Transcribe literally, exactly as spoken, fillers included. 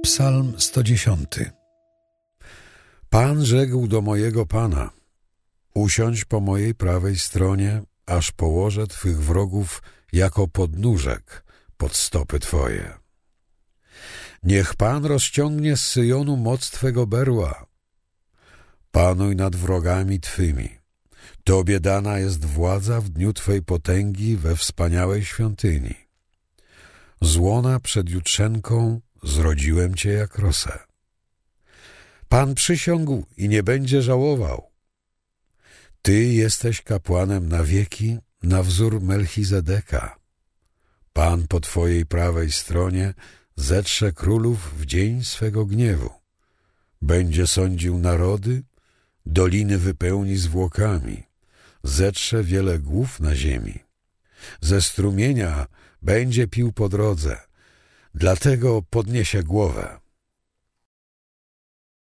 Psalm sto dziesiąty. Pan rzekł do mojego Pana: usiądź po mojej prawej stronie, aż położę Twych wrogów jako podnóżek pod stopy Twoje. Niech Pan rozciągnie z Syjonu moc Twego berła. Panuj nad wrogami Twymi. Tobie dana jest władza w dniu Twej potęgi we wspaniałej świątyni. Z łona przed jutrzenką zrodziłem Cię jak rosę. Pan przysiągł i nie będzie żałował. Ty jesteś kapłanem na wieki, na wzór Melchizedeka. Pan po Twojej prawej stronie zetrze królów w dzień swego gniewu. Będzie sądził narody, doliny wypełni zwłokami, zetrze wiele głów na ziemi. Ze strumienia będzie pił po drodze, dlatego podniesie głowę.